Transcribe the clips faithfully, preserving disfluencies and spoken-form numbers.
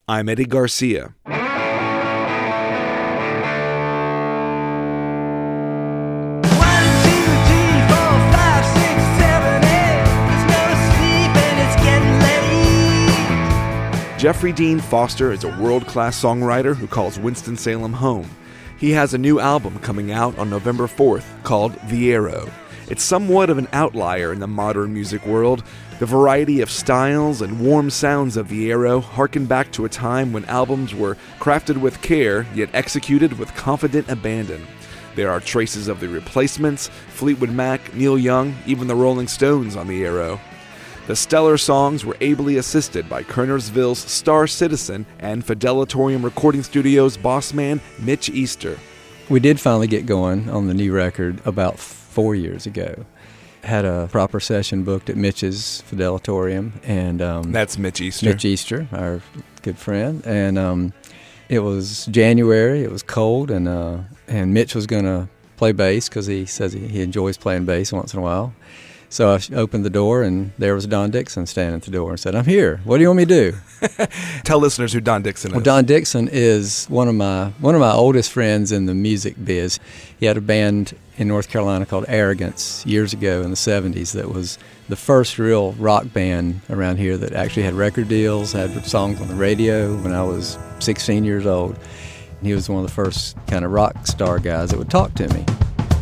I'm Eddie Garcia. Jeffrey Dean Foster is a world-class songwriter who calls Winston-Salem home. He has a new album coming out on November fourth called The Arrow. It's somewhat of an outlier in the modern music world. The variety of styles and warm sounds of The Arrow harken back to a time when albums were crafted with care, yet executed with confident abandon. There are traces of The Replacements, Fleetwood Mac, Neil Young, even the Rolling Stones on The Arrow. The stellar songs were ably assisted by Kernersville's Star Citizen and Fidelatorium Recording Studios boss man Mitch Easter. We did finally get going on the new record about four years ago. Had a proper session booked at Mitch's Fidelatorium, and um, that's Mitch Easter. Mitch Easter, our good friend, and um, it was January. It was cold, and uh, and Mitch was going to play bass because he says he, he enjoys playing bass once in a while. So I opened the door, and there was Don Dixon standing at the door and said, "I'm here. What do you want me to do?" Tell listeners who Don Dixon is. Well, Don Dixon is one of my one of my oldest friends in the music biz. He had a band in North Carolina called Arrogance years ago in the seventies that was the first real rock band around here that actually had record deals, had songs on the radio when I was sixteen years old. And he was one of the first kind of rock star guys that would talk to me.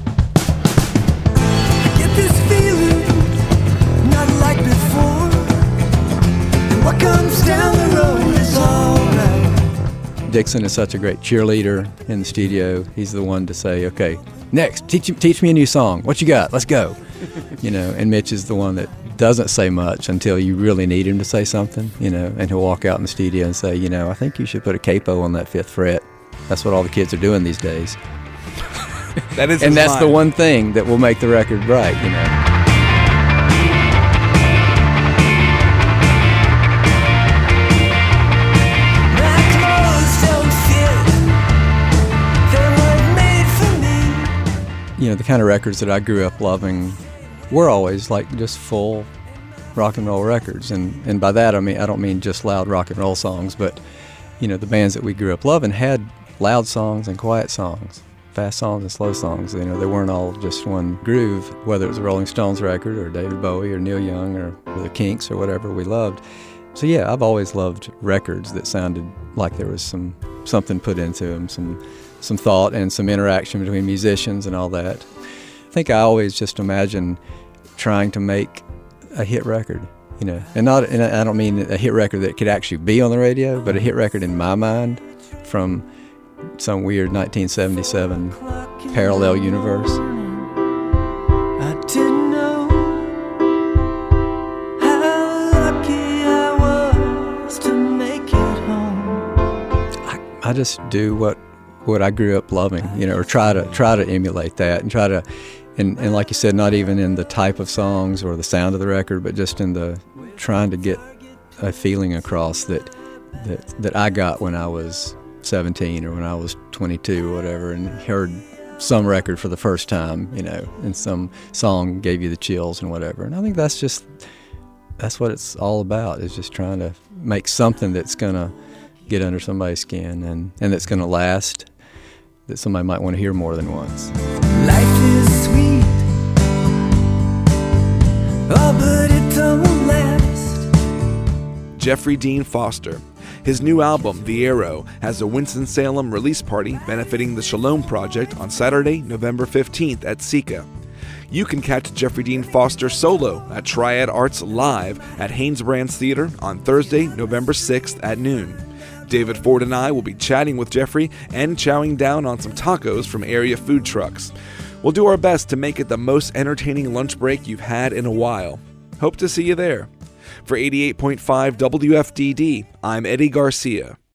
This feeling, not like before. And what comes down the road is all right. Dixon is such a great cheerleader in the studio. He's the one to say, "Okay, next, teach teach me a new song. What you got? Let's go." You know, and Mitch is the one that doesn't say much until you really need him to say something. You know, and he'll walk out in the studio and say, "You know, I think you should put a capo on that fifth fret." That's what all the kids are doing these days. That is and that's line. the one thing that will make the record right, you know. My clothes don't fit. They weren't made for me. You know, the kind of records that I grew up loving were always like just full rock and roll records. And, and by that I mean I don't mean just loud rock and roll songs, but you know, the bands that we grew up loving had loud songs and quiet songs. Fast songs and slow songs. You know, they weren't all just one groove, whether it was a Rolling Stones record or David Bowie or Neil Young or, or the Kinks or whatever we loved. So yeah, I've always loved records that sounded like there was some something put into them, some some thought and some interaction between musicians and all that. I think I always just imagine trying to make a hit record, you know, and not. And I don't mean a hit record that could actually be on the radio, but a hit record in my mind from some weird nineteen seventy-seven parallel universe. I didn't know how lucky I was to make it home. I, I just do what what I grew up loving, you know, or try to try to emulate that and try to, and, and like you said, not even in the type of songs or the sound of the record, but just in the trying to get a feeling across that that that I got when I was seventeen or when I was twenty-two or whatever, and heard some record for the first time, you know, and some song gave you the chills and whatever. And I think that's just, that's what it's all about, is just trying to make something that's going to get under somebody's skin and, and that's going to last, that somebody might want to hear more than once. Life is sweet, oh, but it don't last. Jeffrey Dean Foster. His new album, The Arrow, has a Winston-Salem release party benefiting the Shalom Project on Saturday, November fifteenth at Sika. You can catch Jeffrey Dean Foster solo at Triad Arts Live at Haynesbrands Theater on Thursday, November sixth at noon. David Ford and I will be chatting with Jeffrey and chowing down on some tacos from area food trucks. We'll do our best to make it the most entertaining lunch break you've had in a while. Hope to see you there. For eighty-eight point five W F D D, I'm Eddie Garcia.